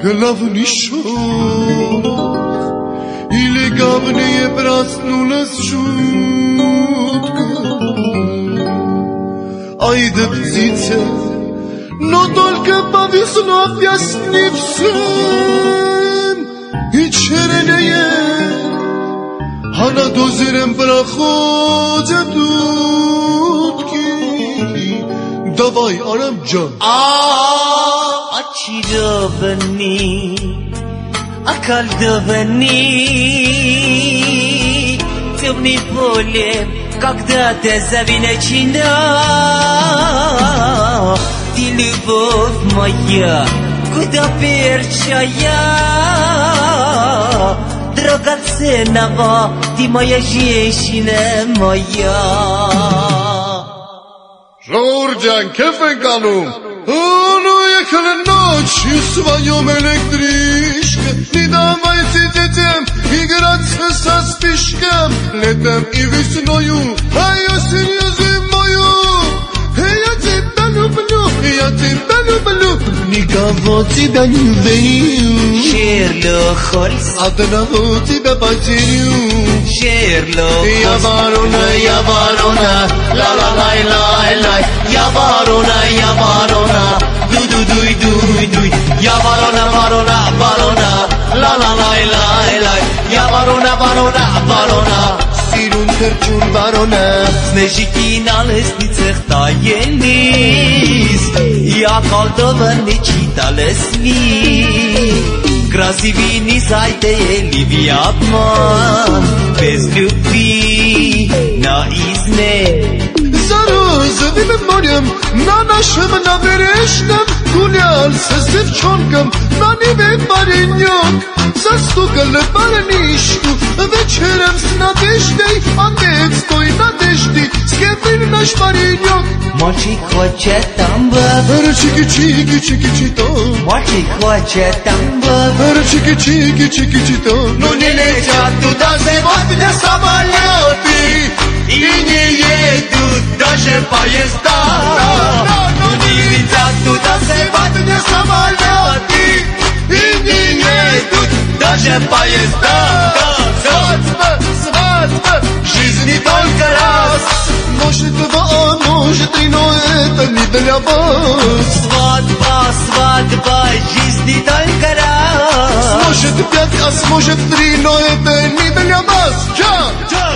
главный шок, или говнее проснулась шутка. Ай да птица, но только повезло объясни всем, и чернее, а над озером проходят утки. Давай, Арамджан. Очарованы, околдованы темным полем, когда-то завиночена. Ты любовь моя, куда перчая, драгоценного, ты моя женщина моя. Жорджан, кефенкану, ну ехала ночь в своем электричке. Не давайте детям играться со спичком, летом и весною, а осенью зимою. Я тебя люблю, я тебя люблю, никого тебя не верю. Шерлок Холмс, одного тебя потерю. Шерлок Я ворона, ла-ла-лай-лай-лай. Я ворона, дуй-дуй-дуй-дуй. Я ворона, ла-ла-лай-лай-лай. Я ворона, сирун терчун ворона. Снежики на лестницах таялись, я колдованы читалась ли. Красивыми зайдели в обман, без любви наизне. За розовым морем на нашем набережном гулялся с девчонком на небе паренек. Застукал парнишку вечером с надеждой, отец той надежды съявил наш паренек. Мальчик хочет тамбов, чики-чики-чики-чито. мальчик хочет тамбов, чики-чики-чики-чито. Но не летят туда сегодня самолеты, и не едут даже поезда. Но не летят туда сегодня самолеты, и не едут даже поезда. Свадьба, в жизни только раз. Может два, а может три, но это не для вас. свадьба, жизни только раз. Может пять, а может три, но это не для вас.